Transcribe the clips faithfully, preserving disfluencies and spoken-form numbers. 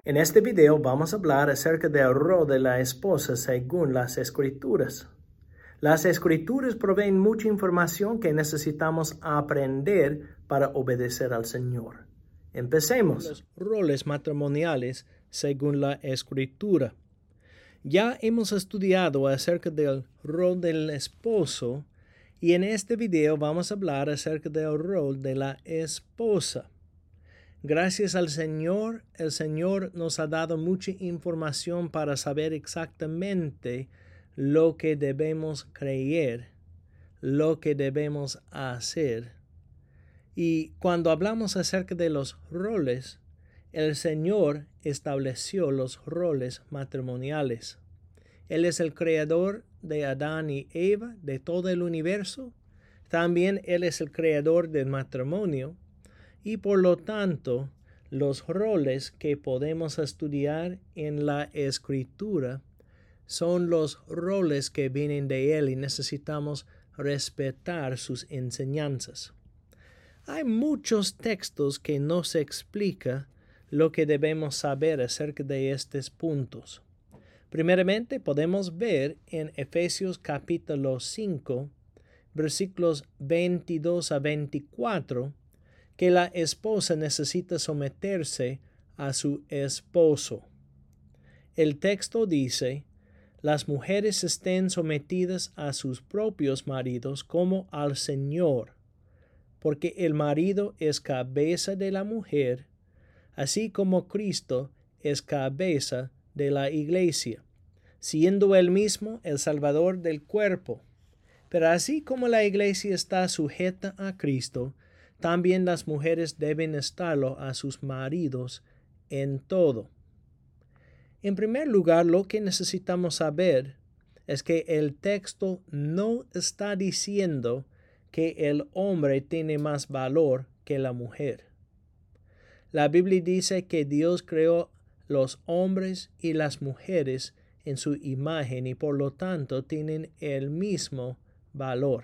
En este video vamos a hablar acerca del rol de la esposa según las Escrituras. Las Escrituras proveen mucha información que necesitamos aprender para obedecer al Señor. Empecemos. Los roles matrimoniales según la Escritura. Ya hemos estudiado acerca del rol del esposo y en este video vamos a hablar acerca del rol de la esposa. Gracias al Señor, el Señor nos ha dado mucha información para saber exactamente lo que debemos creer, lo que debemos hacer. Y cuando hablamos acerca de los roles, el Señor estableció los roles matrimoniales. Él es el creador de Adán y Eva, de todo el universo. También Él es el creador del matrimonio. Y por lo tanto, los roles que podemos estudiar en la Escritura son los roles que vienen de Él y necesitamos respetar sus enseñanzas. Hay muchos textos que nos explican lo que debemos saber acerca de estos puntos. Primeramente, podemos ver en Efesios capítulo cinco, versículos veintidós a veinticuatro, que la esposa necesita someterse a su esposo. El texto dice, las mujeres estén sometidas a sus propios maridos como al Señor, porque el marido es cabeza de la mujer, así como Cristo es cabeza de la iglesia, siendo él mismo el Salvador del cuerpo. Pero así como la iglesia está sujeta a Cristo, también las mujeres deben estarlo a sus maridos en todo. En primer lugar, lo que necesitamos saber es que el texto no está diciendo que el hombre tiene más valor que la mujer. La Biblia dice que Dios creó los hombres y las mujeres en su imagen y por lo tanto tienen el mismo valor.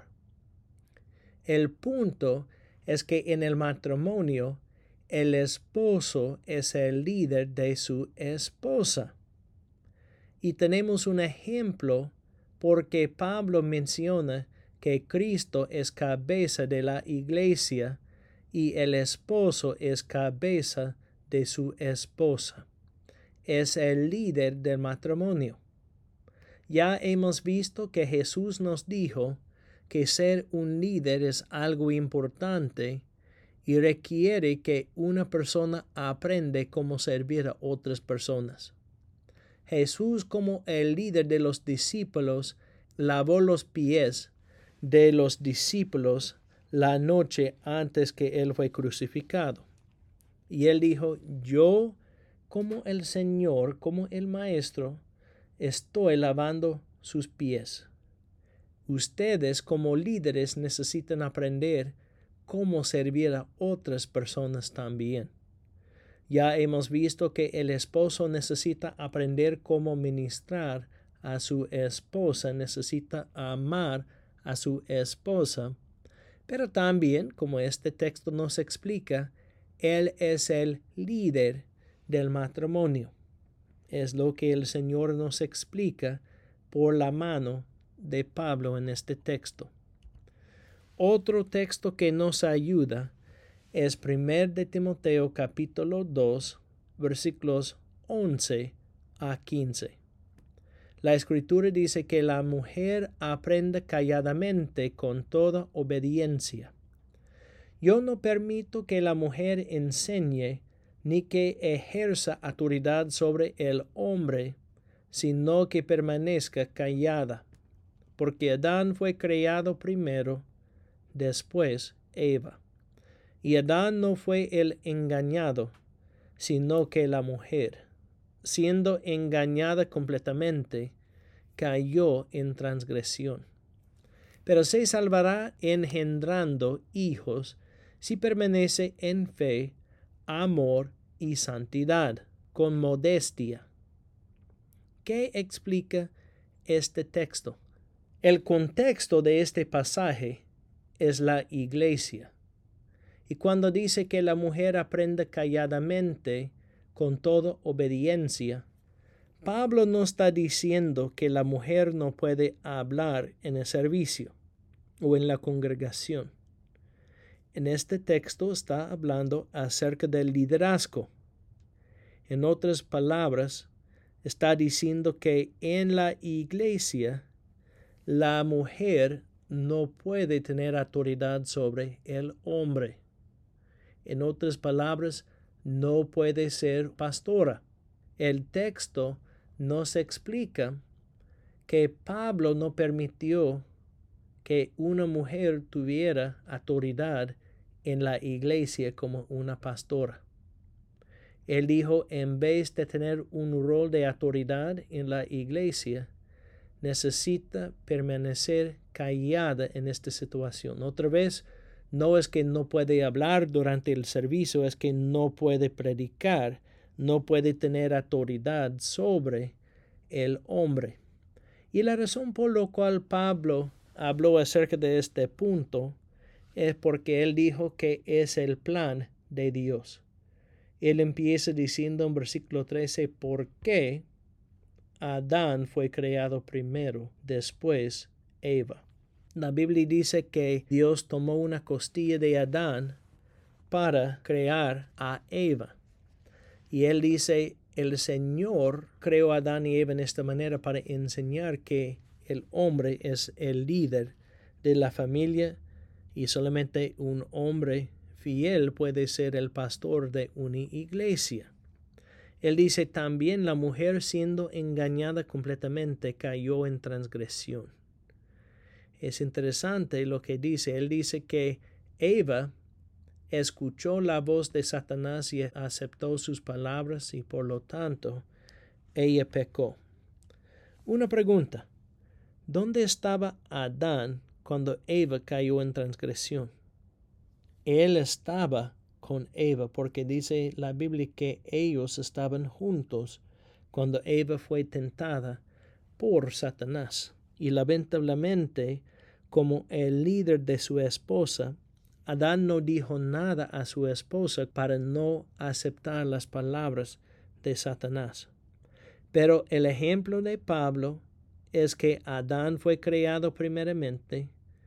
El punto es que en el matrimonio el esposo es el líder de su esposa. Y tenemos un ejemplo porque Pablo menciona que Cristo es cabeza de la iglesia y el esposo es cabeza de su esposa. Es el líder del matrimonio. Ya hemos visto que Jesús nos dijo que ser un líder es algo importante y requiere que una persona aprenda cómo servir a otras personas. Jesús, como el líder de los discípulos, lavó los pies de los discípulos la noche antes que él fue crucificado. Y él dijo, yo como el Señor, como el Maestro, estoy lavando sus pies. Ustedes como líderes necesitan aprender cómo servir a otras personas también. Ya hemos visto que el esposo necesita aprender cómo ministrar a su esposa, necesita amar a su esposa, pero también, como este texto nos explica, él es el líder del matrimonio. Es lo que el Señor nos explica por la mano de Pablo en este texto. Otro texto que nos ayuda es primero de Timoteo capítulo dos, versículos once a quince. La Escritura dice que la mujer aprenda calladamente con toda obediencia. Yo no permito que la mujer enseñe ni que ejerza autoridad sobre el hombre, sino que permanezca callada, porque Adán fue creado primero, después Eva. Y Adán no fue el engañado, sino que la mujer, siendo engañada completamente, cayó en transgresión. Pero se salvará engendrando hijos si permanece en fe, amor y santidad, con modestia. ¿Qué explica este texto? El contexto de este pasaje es la iglesia. Y cuando dice que la mujer aprenda calladamente, con toda obediencia, Pablo no está diciendo que la mujer no puede hablar en el servicio o en la congregación. En este texto está hablando acerca del liderazgo. En otras palabras, está diciendo que en la iglesia la mujer no puede tener autoridad sobre el hombre. En otras palabras, no puede ser pastora. El texto nos explica que Pablo no permitió que una mujer tuviera autoridad en la iglesia como una pastora. Él dijo, en vez de tener un rol de autoridad en la iglesia, necesita permanecer callada en esta situación. Otra vez, no es que no puede hablar durante el servicio, es que no puede predicar, no puede tener autoridad sobre el hombre. Y la razón por la cual Pablo habló acerca de este punto es porque él dijo que es el plan de Dios. Él empieza diciendo en versículo trece, ¿por qué Adán fue creado primero, después Eva? La Biblia dice que Dios tomó una costilla de Adán para crear a Eva. Y él dice, el Señor creó a Adán y Eva en esta manera para enseñar que el hombre es el líder de la familia y solamente un hombre fiel puede ser el pastor de una iglesia. Él dice también la mujer siendo engañada completamente cayó en transgresión. Es interesante lo que dice. Él dice que Eva escuchó la voz de Satanás y aceptó sus palabras y por lo tanto ella pecó. Una pregunta. ¿Dónde estaba Adán cuando Eva cayó en transgresión? Él estaba con Eva porque dice la Biblia que ellos estaban juntos cuando Eva fue tentada por Satanás. Y lamentablemente, como el líder de su esposa, Adán no dijo nada a su esposa para no aceptar las palabras de Satanás. Pero el ejemplo de Pablo es que Adán fue creado primeramente,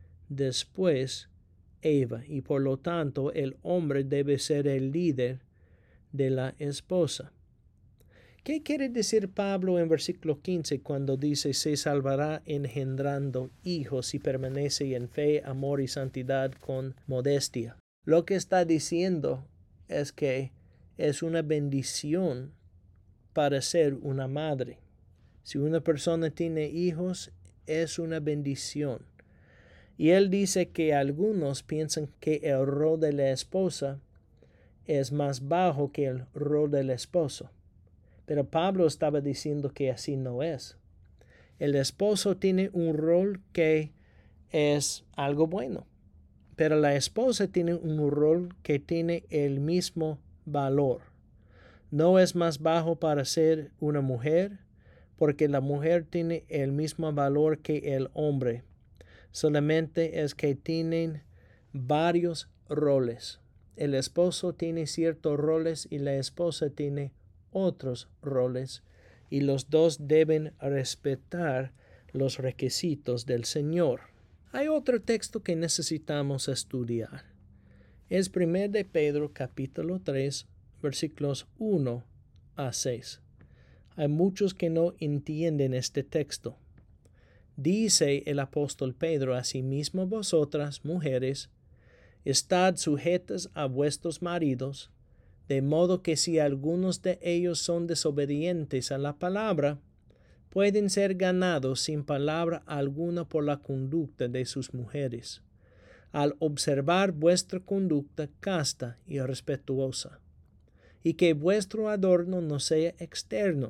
después Eva, y por lo tanto el hombre debe ser el líder de la esposa. ¿Qué quiere decir Pablo en versículo quince cuando dice se salvará engendrando hijos si permanece en fe, amor y santidad con modestia? Lo que está diciendo es que es una bendición para ser una madre. Si una persona tiene hijos, es una bendición. Y él dice que algunos piensan que el rol de la esposa es más bajo que el rol del esposo. Pero Pablo estaba diciendo que así no es. El esposo tiene un rol que es algo bueno, pero la esposa tiene un rol que tiene el mismo valor. No es más bajo para ser una mujer, porque la mujer tiene el mismo valor que el hombre. Solamente es que tienen varios roles. El esposo tiene ciertos roles y la esposa tiene otros roles, y los dos deben respetar los requisitos del Señor. Hay otro texto que necesitamos estudiar. Es primero de Pedro capítulo tres, versículos uno a seis. Hay muchos que no entienden este texto. Dice el apóstol Pedro, asimismo vosotras, mujeres, estad sujetas a vuestros maridos, de modo que si algunos de ellos son desobedientes a la palabra, pueden ser ganados sin palabra alguna por la conducta de sus mujeres, al observar vuestra conducta casta y respetuosa, y que vuestro adorno no sea externo,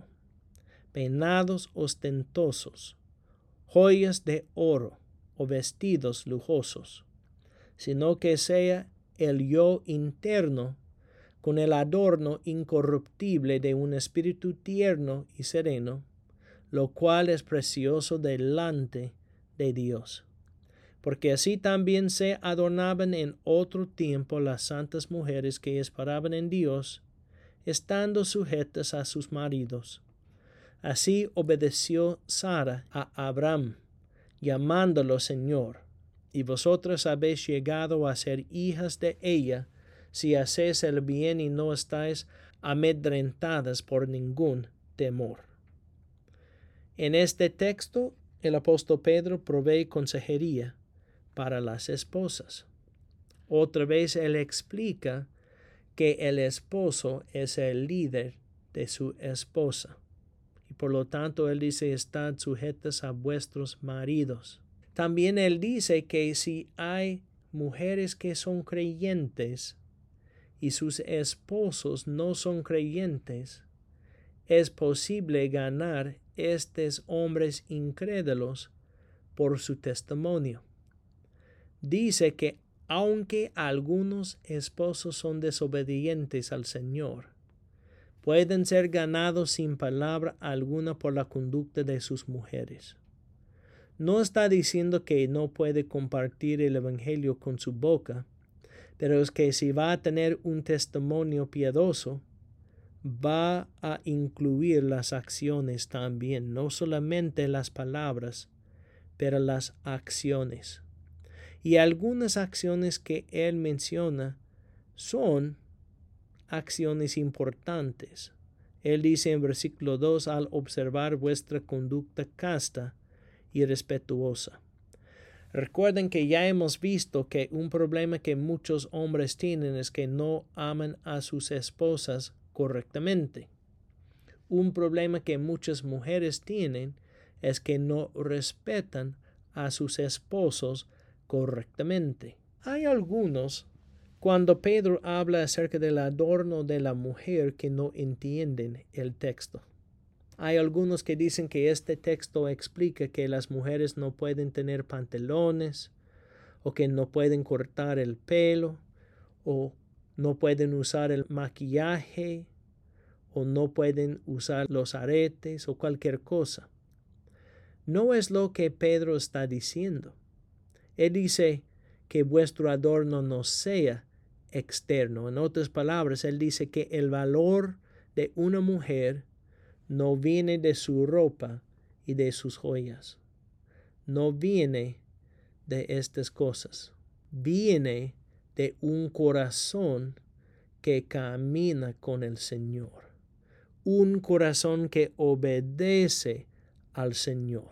peinados ostentosos, joyas de oro o vestidos lujosos, sino que sea el yo interno con el adorno incorruptible de un espíritu tierno y sereno, lo cual es precioso delante de Dios. Porque así también se adornaban en otro tiempo las santas mujeres que esperaban en Dios, estando sujetas a sus maridos. Así obedeció Sara a Abraham, llamándolo Señor, y vosotras habéis llegado a ser hijas de ella, si hacéis el bien y no estáis amedrentadas por ningún temor. En este texto, el apóstol Pedro provee consejería para las esposas. Otra vez él explica que el esposo es el líder de su esposa. Y por lo tanto él dice, estad sujetas a vuestros maridos. También él dice que si hay mujeres que son creyentes y sus esposos no son creyentes, es posible ganar estos hombres incrédulos por su testimonio. Dice que aunque algunos esposos son desobedientes al Señor, pueden ser ganados sin palabra alguna por la conducta de sus mujeres. No está diciendo que no puede compartir el Evangelio con su boca, pero es que si va a tener un testimonio piadoso, va a incluir las acciones también, no solamente las palabras, pero las acciones. Y algunas acciones que él menciona son acciones importantes. Él dice en versículo dos, al observar vuestra conducta casta y respetuosa. Recuerden que ya hemos visto que un problema que muchos hombres tienen es que no aman a sus esposas correctamente. Un problema que muchas mujeres tienen es que no respetan a sus esposos correctamente. Hay algunos, cuando Pedro habla acerca del adorno de la mujer, que no entienden el texto. Hay algunos que dicen que este texto explica que las mujeres no pueden tener pantalones, o que no pueden cortar el pelo, o no pueden usar el maquillaje, o no pueden usar los aretes, o cualquier cosa. No es lo que Pedro está diciendo. Él dice que vuestro adorno no sea externo. En otras palabras, él dice que el valor de una mujer no viene de su ropa y de sus joyas. No viene de estas cosas. Viene de un corazón que camina con el Señor. Un corazón que obedece al Señor.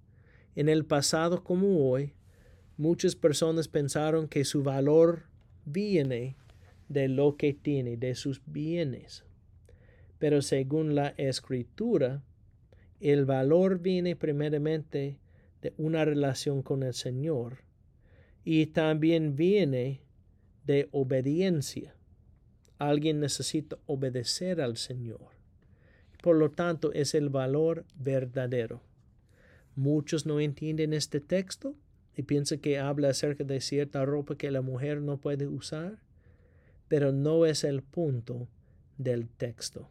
En el pasado como hoy, muchas personas pensaron que su valor viene de lo que tiene, de sus bienes. Pero según la Escritura, el valor viene primeramente de una relación con el Señor y también viene de obediencia. Alguien necesita obedecer al Señor. Por lo tanto, es el valor verdadero. Muchos no entienden este texto y piensan que habla acerca de cierta ropa que la mujer no puede usar, pero no es el punto del texto.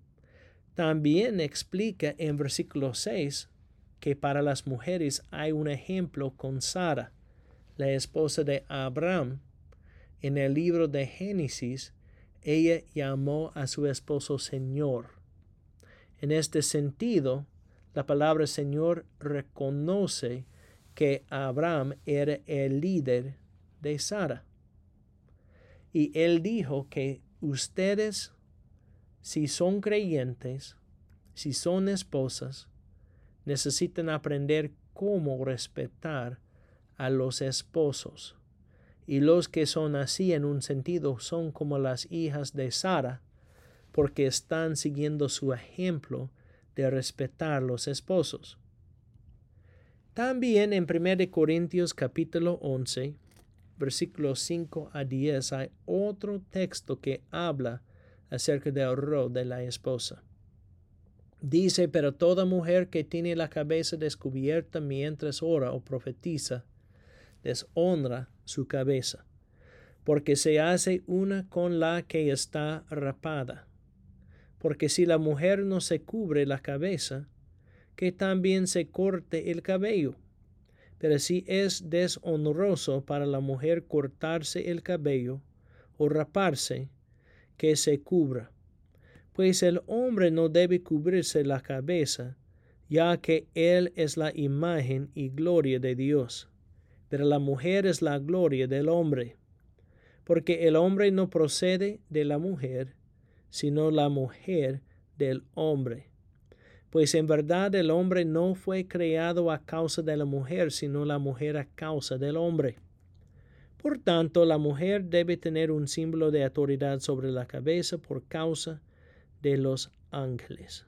También explica en versículo seis que para las mujeres hay un ejemplo con Sara, la esposa de Abraham. En el libro de Génesis, ella llamó a su esposo Señor. En este sentido, la palabra Señor reconoce que Abraham era el líder de Sara. Y él dijo que ustedes, si son creyentes, si son esposas, necesitan aprender cómo respetar a los esposos. Y los que son así en un sentido son como las hijas de Sara, porque están siguiendo su ejemplo de respetar los esposos. También en primera Corintios capítulo once, versículos cinco a diez, hay otro texto que habla acerca del rol de la esposa. Dice, pero toda mujer que tiene la cabeza descubierta mientras ora o profetiza, deshonra su cabeza, porque se hace una con la que está rapada. Porque si la mujer no se cubre la cabeza, que también se corte el cabello. Pero si es deshonroso para la mujer cortarse el cabello o raparse, que se cubra. Pues el hombre no debe cubrirse la cabeza, ya que él es la imagen y gloria de Dios, pero la mujer es la gloria del hombre, porque el hombre no procede de la mujer, sino la mujer del hombre. Pues en verdad el hombre no fue creado a causa de la mujer, sino la mujer a causa del hombre. Por tanto, la mujer debe tener un símbolo de autoridad sobre la cabeza por causa de los ángeles.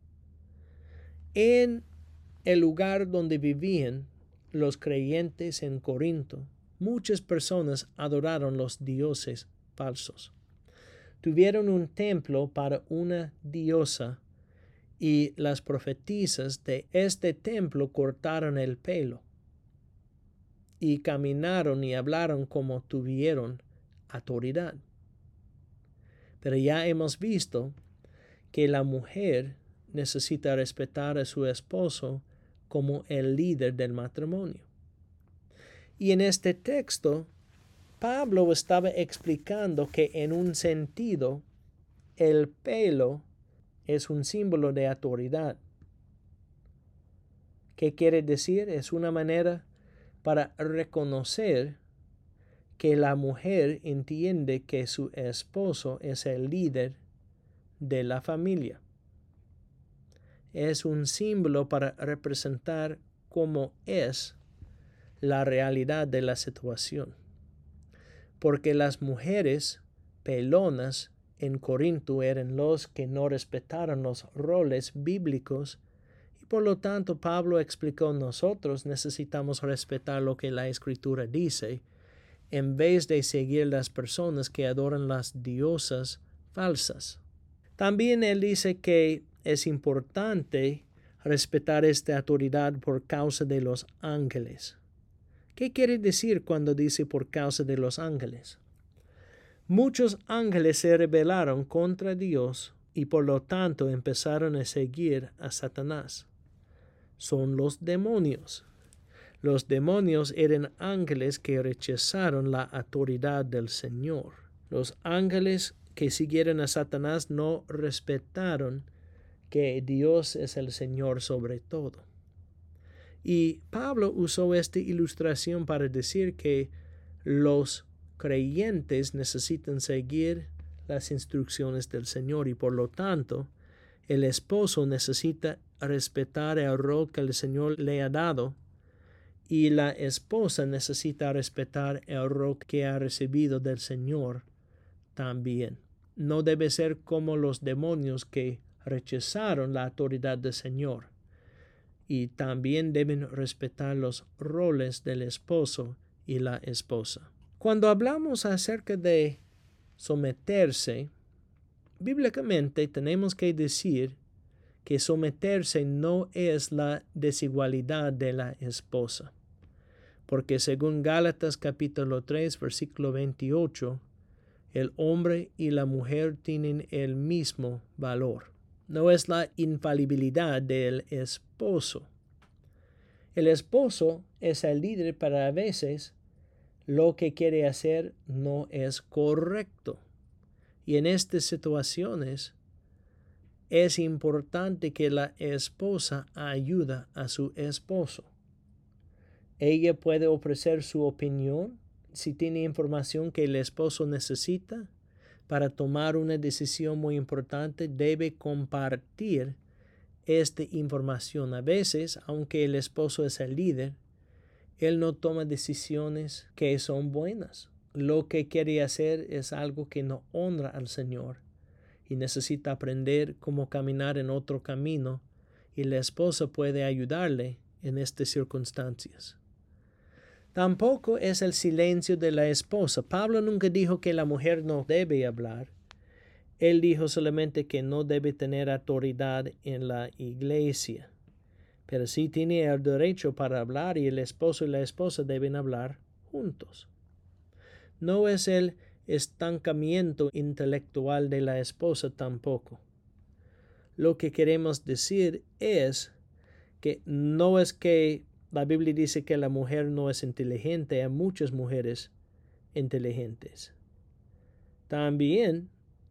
En el lugar donde vivían los creyentes en Corinto, muchas personas adoraron los dioses falsos. Tuvieron un templo para una diosa y las profetisas de este templo cortaron el pelo y caminaron y hablaron como tuvieron autoridad. Pero ya hemos visto que la mujer necesita respetar a su esposo como el líder del matrimonio. Y en este texto, Pablo estaba explicando que en un sentido, el pelo es un símbolo de autoridad. ¿Qué quiere decir? Es una manera para reconocer que la mujer entiende que su esposo es el líder de la familia. Es un símbolo para representar cómo es la realidad de la situación. Porque las mujeres pelonas en Corinto eran los que no respetaron los roles bíblicos y por lo tanto Pablo explicó: nosotros necesitamos respetar lo que la Escritura dice en vez de seguir las personas que adoran las diosas falsas. También él dice que es importante respetar esta autoridad por causa de los ángeles. ¿Qué quiere decir cuando dice por causa de los ángeles? Muchos ángeles se rebelaron contra Dios y por lo tanto empezaron a seguir a Satanás. Son los demonios. Los demonios eran ángeles que rechazaron la autoridad del Señor. Los ángeles que siguieron a Satanás no respetaron que Dios es el Señor sobre todo. Y Pablo usó esta ilustración para decir que los creyentes necesitan seguir las instrucciones del Señor y por lo tanto el esposo necesita respetar el rol que el Señor le ha dado y la esposa necesita respetar el rol que ha recibido del Señor también. No debe ser como los demonios que rechazaron la autoridad del Señor. Y también deben respetar los roles del esposo y la esposa. Cuando hablamos acerca de someterse, bíblicamente tenemos que decir que someterse no es la desigualdad de la esposa. Porque según Gálatas capítulo tres, versículo veintiocho, el hombre y la mujer tienen el mismo valor. No es la infalibilidad del esposo. El esposo es el líder, pero a veces lo que quiere hacer no es correcto. Y en estas situaciones es importante que la esposa ayude a su esposo. Ella puede ofrecer su opinión si tiene información que el esposo necesita. Para tomar una decisión muy importante, debe compartir esta información. A veces, aunque el esposo es el líder, él no toma decisiones que son buenas. Lo que quiere hacer es algo que no honra al Señor y necesita aprender cómo caminar en otro camino y la esposa puede ayudarle en estas circunstancias. Tampoco es el silencio de la esposa. Pablo nunca dijo que la mujer no debe hablar. Él dijo solamente que no debe tener autoridad en la iglesia. Pero sí tiene el derecho para hablar y el esposo y la esposa deben hablar juntos. No es el estancamiento intelectual de la esposa tampoco. Lo que queremos decir es que no es que la Biblia dice que la mujer no es inteligente. Hay muchas mujeres inteligentes. También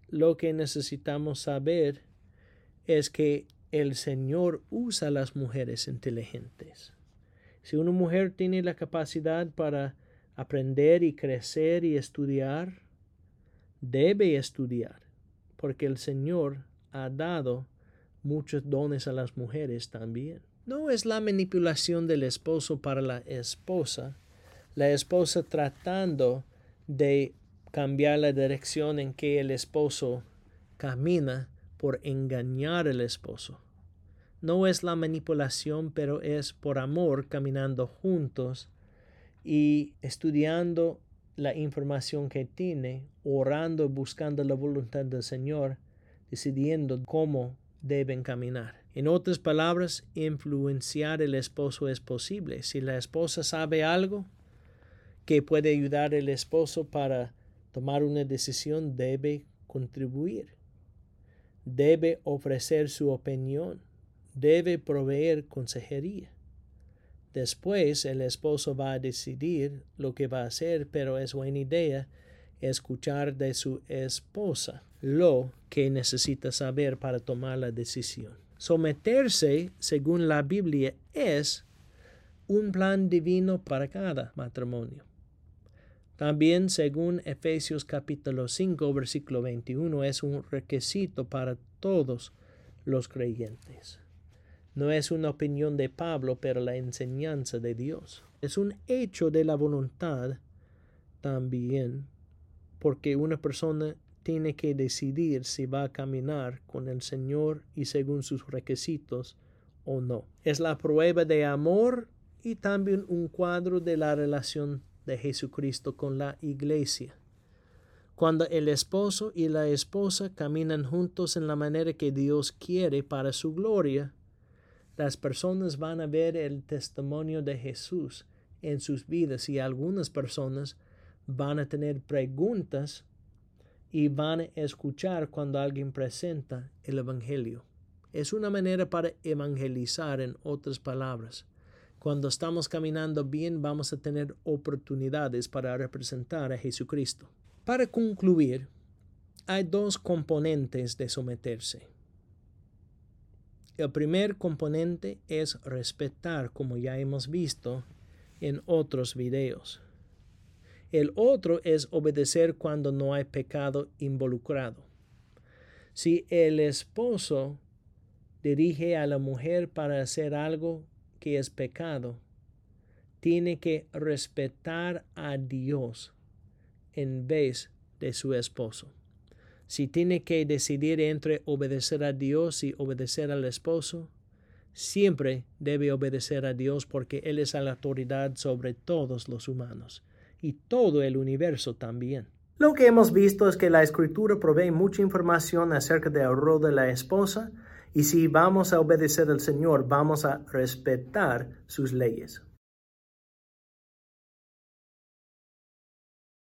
lo que necesitamos saber es que el Señor usa a las mujeres inteligentes. Si una mujer tiene la capacidad para aprender y crecer y estudiar, debe estudiar, porque el Señor ha dado muchos dones a las mujeres también. No es la manipulación del esposo para la esposa, la esposa tratando de cambiar la dirección en que el esposo camina por engañar al esposo. No es la manipulación, pero es por amor caminando juntos y estudiando la información que tiene, orando, buscando la voluntad del Señor, decidiendo cómo deben caminar. En otras palabras, influenciar al esposo es posible. Si la esposa sabe algo que puede ayudar al esposo para tomar una decisión, debe contribuir. Debe ofrecer su opinión. Debe proveer consejería. Después el esposo va a decidir lo que va a hacer, pero es buena idea escuchar de su esposa lo que necesita saber para tomar la decisión. Someterse, según la Biblia, es un plan divino para cada matrimonio. También, según Efesios capítulo cinco, versículo veintiuno, es un requisito para todos los creyentes. No es una opinión de Pablo, pero la enseñanza de Dios. Es un hecho de la voluntad también, porque una persona tiene que decidir si va a caminar con el Señor y según sus requisitos o no. Es la prueba de amor y también un cuadro de la relación de Jesucristo con la iglesia. Cuando el esposo y la esposa caminan juntos en la manera que Dios quiere para su gloria, las personas van a ver el testimonio de Jesús en sus vidas y algunas personas van a tener preguntas y van a escuchar cuando alguien presenta el Evangelio. Es una manera para evangelizar, en otras palabras. Cuando estamos caminando bien, vamos a tener oportunidades para representar a Jesucristo. Para concluir, hay dos componentes de someterse. El primer componente es respetar, como ya hemos visto en otros videos. El otro es obedecer cuando no hay pecado involucrado. Si el esposo dirige a la mujer para hacer algo que es pecado, tiene que respetar a Dios en vez de su esposo. Si tiene que decidir entre obedecer a Dios y obedecer al esposo, siempre debe obedecer a Dios porque Él es la autoridad sobre todos los humanos y todo el universo también. Lo que hemos visto es que la Escritura provee mucha información acerca del rol de la esposa y si vamos a obedecer al Señor, vamos a respetar sus leyes.